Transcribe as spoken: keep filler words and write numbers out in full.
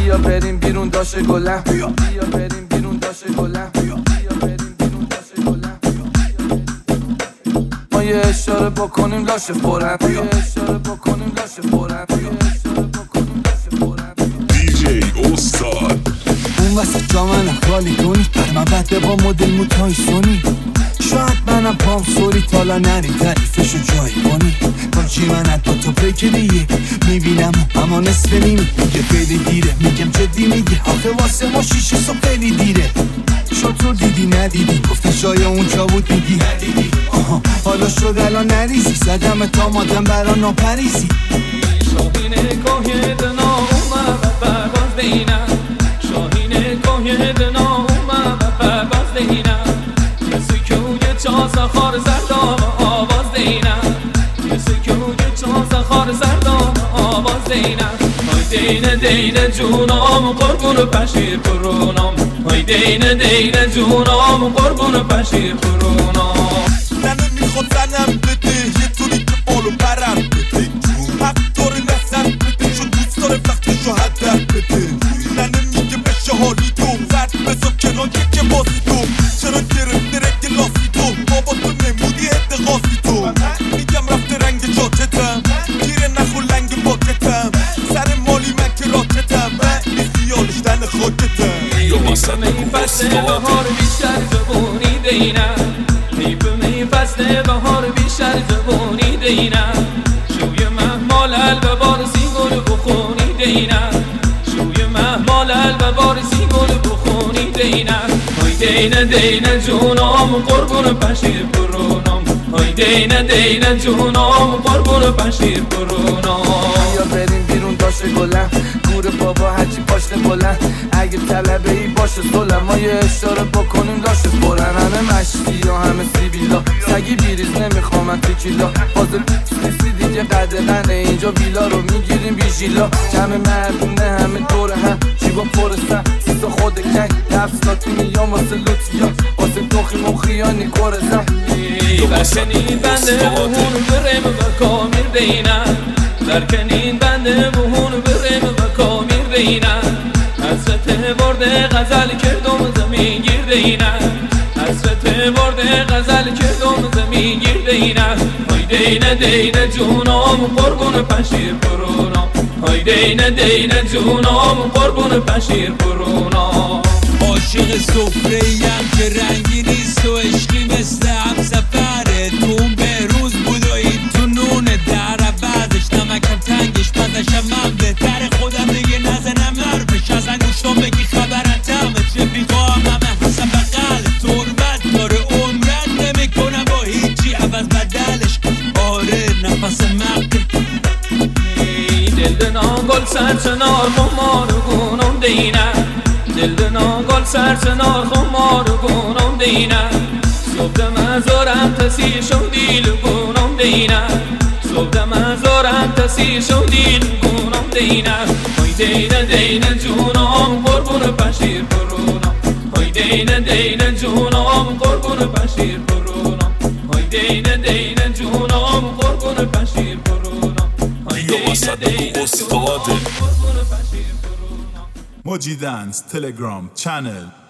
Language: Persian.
بیا بریم بیرون داشه گلم، بیا بریم بیرون داشه گلم، بیا بریم بیرون داشه گلم. ما یه اشاره بکنیم لاشه فورن، یه اشاره بکنیم لاشه فورن، یه اشاره بکنیم لاشه فورن. دی جی استاد اون وسط جا منم خالی کنی، بر من بده با مدل موتای سونی. شاید منم پام سوری تالا نری تعریفشو جایی کنی. کاچی من از دو تا بریک دیگه میبینم اما نصف نیمی. میگه خیلی دیره، میگم جدی میگه آخه واسه ما شیشه صبح خیلی دیره. شطور دیدی ندیدی، گفتی شاید اونجا بود میگی ندیدی. آها حالا شد الان نریزی، زدم تا مادم برا ناپریزی. شاهین کوه دنا اومد و پرواز دینم، شاهین کوه دنا اومد و پرواز دینم. کسی که اوی چاز خار زردام آواز دینم، کسی که اوی چاز خار زردام آواز دینم. های دینه دینه جونام قربون پشیر پرونام، های دینه دینه جونام قربون پشیر پرونام. زنه میخواد زنم بده یه طوری که بالو پرم بده، حق داره نزن بده چون دوست داره وقتشو هدر بده. زنه میگه بشه حالی تو زرد بزا کنار که بازی تو، چرا گرفته رنگ لاسی تو، بابا تو نمودی اتقاسی تو. میگم رفته رنگ جاکتم گیره نخور لنگ باکتم، سر مالی من که راکتم من بی خیالش دن خاکتم. یا وسط می فصل بهار بیشتر جوونی دینم، می فصل بهار بیشتر جوونی دینم. شوی محمال الببار سیگل بخونی دینم، شوی محمال الببار سیگل بخونی دینم. های دینه دینه جونام قربون پشیر پرونام، های دینه دینه جونام قربون پشیر پرونام. بیا بریم بیرون داشه گلم، گور بابا هرچی پاشته بلند. اگه طلبه ای باشه سلم، ما یه اشاره بکنیم لاشه فورن. همه مشتی یا همه سیبیلا، سگی بیریز نمیخوام تکیلا. فاضل نیستی دیگه قدرنه، اینجا ویلا رو میگیریم بیشیلا. جمع مردونه همه دور هم، جیبا پرستن سیسا خود کنگ. دفستاتی میام واسه لوتیا، واسه توخی مخیانی کرزم. درکنین بنده بهون برم و کامیر دینم، درکنین بنده بهون برم و کامیر دینم. حسرت برده غزل کردم زمین گیر دینم، حسرت برده غزل کردم زمین گیر دینم. های دینه دینه جونام قربون پشیر پرونام، های دینه دینه جونام قربون پشیر پرونام. عاشق سفره‌ایم که رنگی نیست و عشقی مثل همسفره. تون به روز بود و این تو نونه در عوضش نمکم تنگش مزشم من بهتر خودم دیگه نزنم حرفش. از انگوشتان بگی خبرن تمت رفیقام همه حسن بقل تربت داره عمرت نمی کنم با هیچی عوض بدلش. آره نفس مقده دل دنان گل سرچنار خمار گونم دینم، دل دنان گل سرچنار خمار گونم دینم. صبح مزارم تسی شو دیل گونم دینم، صبح مزارم تسی شو دیل گونم دینم. های دینه دینه جونام قربون پشیر پرونام، های دینه دینه جونام قربون پشیر پرونام، های دینه دینه جونام قربون پشیر پرونام. یا وسط استاد موجی دنس تلگرام چنل